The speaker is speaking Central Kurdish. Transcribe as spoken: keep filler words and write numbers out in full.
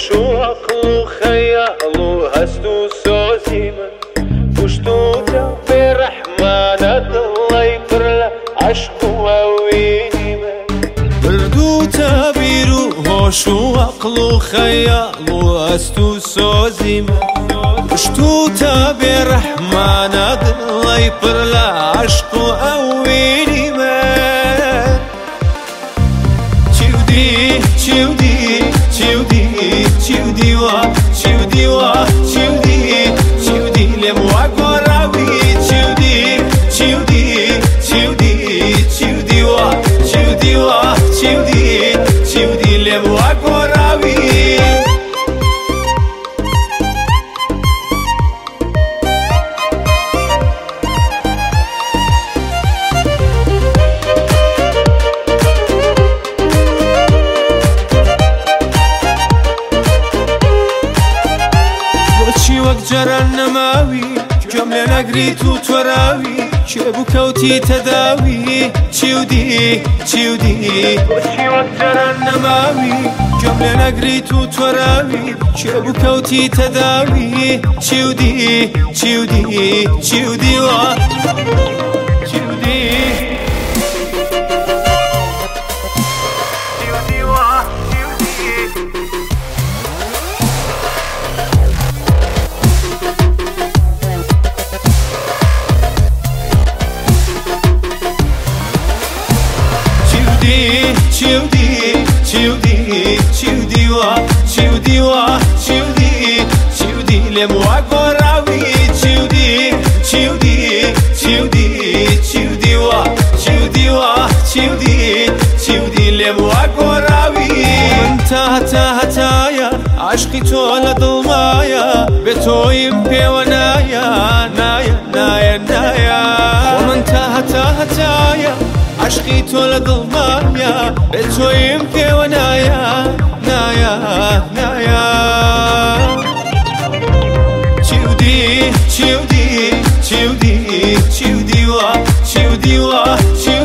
هوش و عقل و خیال و هست و سازی من پشتو تا به رحمانت الله پر لعشق و هوینی من بردو تا بیرو هوش و عقل و خیال و هست و سازی من پشتو تا به رحمانت الله پر لعشق و هوینی من چودی چودی چودی چودی و چودی و چودی چودی لمواق و راوی چودی چودی چودی چودی و چودی و چودی چودی لمواق و راوی وەک جەران نەماوی گوێم لێ نەگریت و تۆراوی کێ بوو کەوتی تەداوی چیودی چیودی بۆچی وەک جەران نەماوی گوێم لێ نەگریت و تۆراوی کێ بوو کەوتی تەداوی چیودی چیودی چیودی وە چیودی چیودی چیودی چیودی و چیودی و چیودی چیودی لمواق و راوی چیودی چیودی چیودی چیودی و چیودی و چیودی چیودی لمواق و راوی من تا تا هەتایە عاشقی تۆ لە دڵمایە بێ تۆیم پێوە نایە نایە نایە نایە من تا هەتا هەتایە عشقی تۆ لە دڵمایە بێ تۆیم پێوە نایە نایە نایە چیودی چیودی چیودی چیودی وە چیودی وە